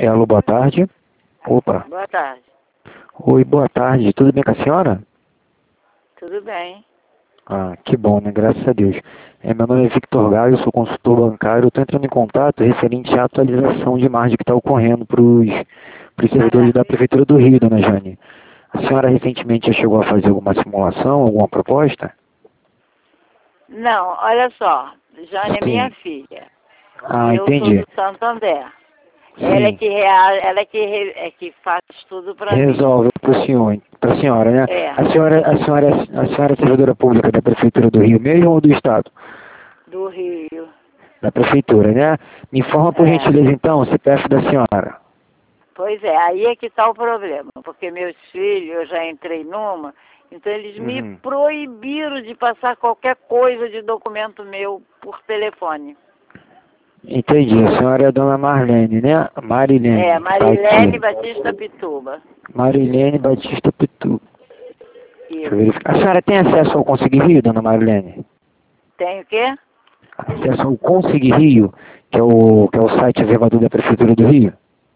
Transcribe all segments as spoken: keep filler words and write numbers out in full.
É, alô, boa tarde. Opa. Boa tarde. Oi, boa tarde. Tudo bem com a senhora? Tudo bem? Ah, que bom, né? Graças a Deus. É, meu nome é Victor Gaio, sou consultor bancário. Estou entrando em contato referente à atualização de margem que está ocorrendo para os servidores da Prefeitura do Rio, dona Jane. A senhora recentemente já chegou a fazer alguma simulação, alguma proposta? Não, olha só. Jane é minha Sim. filha. Ah, E eu sou entendi. do Santander. Ela é Sim. que, rea- ela é que, re- é que faz tudo pra mim. Resolve para o senhor, para a senhora, né? É, A senhora, a senhora, a senhora é servidora pública da Prefeitura do Rio mesmo ou do Estado? do Rio. Da Prefeitura, né? Me informa por É. gentileza então o C P F da senhora. Pois é, aí é que tá o problema. Porque meus filhos, eu já entrei numa, então eles me Uhum. proibiram de passar qualquer coisa de documento meu por telefone. Entendi. A senhora é a dona Marlene, né? É, Marilene, que tá Marilene aqui. Batista Pituba. Marilene Batista Pitu. Deixa eu Isso. verificar. A senhora tem acesso ao Consegui Rio, dona Marilene? Tem o quê? Acesso ao Consegui Rio, que é o, que é o site reservador da Prefeitura do Rio?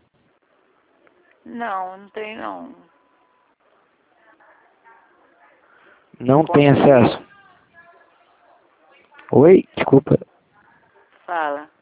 Não, não tem não. Não tem Consegui. acesso. Oi? Desculpa. Fala.